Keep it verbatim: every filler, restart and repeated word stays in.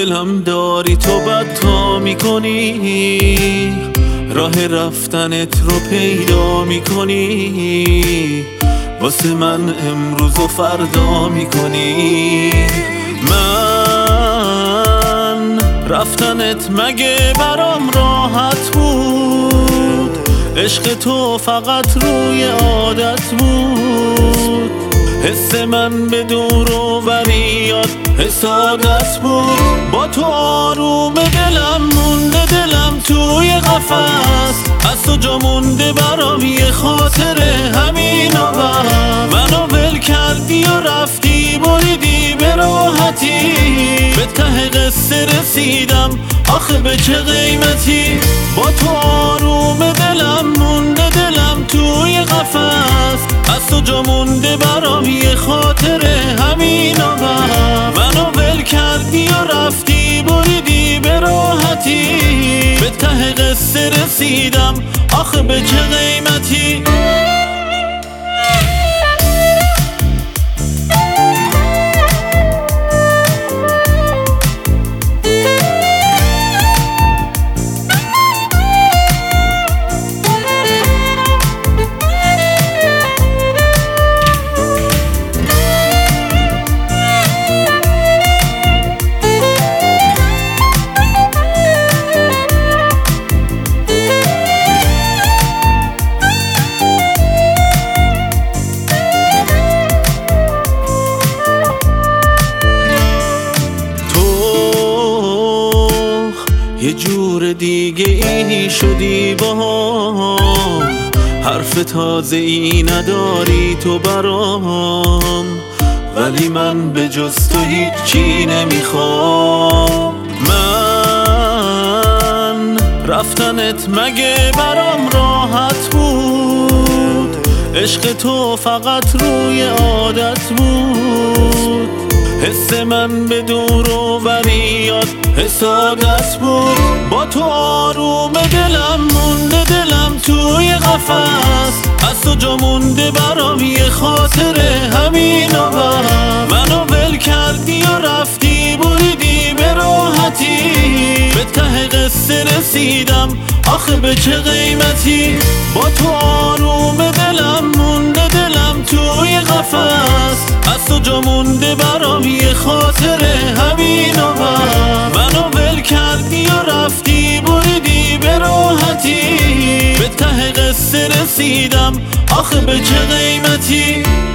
دلم داری تو بدتا میکنی، راه رفتنت رو پیدا میکنی، واسه من امروز و فردا میکنی. من رفتنت مگه برام راحت بود؟ عشق تو فقط روی عادت بود، حس من به دور و بریات حسادت بود. با تو آروم دلم مونده، دلم توی قفس، از تو جا مونده برام یه خاطره همین آور. منو ول کردی و رفتی بریدی به راحتی، به ته قصه رسیدم آخه به چه قیمتی. با تو آروم دلم مونده، دلم توی قفس، از تو جا مونده برام یه خاطره همین آور. منو ول کردی و رفتی بریدی به راحتی، به ته قصه رسیدم آخه به چه قیمتی. یه جور دیگه ای شدی باهام، حرف تازه ای نداری تو برام، ولی من به جز تو هیچی نمیخوام. من رفتنت مگه برام راحت بود؟ عشق تو فقط روی عادت بود، حس من به دور و بریات حسادت بود. با تو آروم دلم مونده، دلم توی قفس، از تو جا مونده برام یه خاطره همین آور. منو ول کردی و رفتی بریدی به راحتی، به ته قصه رسیدم آخه به چه قیمتی. با تو آروم دلم مونده، دلم توی قفس، از تو جا مونده برام یه خاطره همین آور. منو ول کردی و رفتی بریدی به راحتی، به ته قصه رسیدم آخه به چه قیمتی.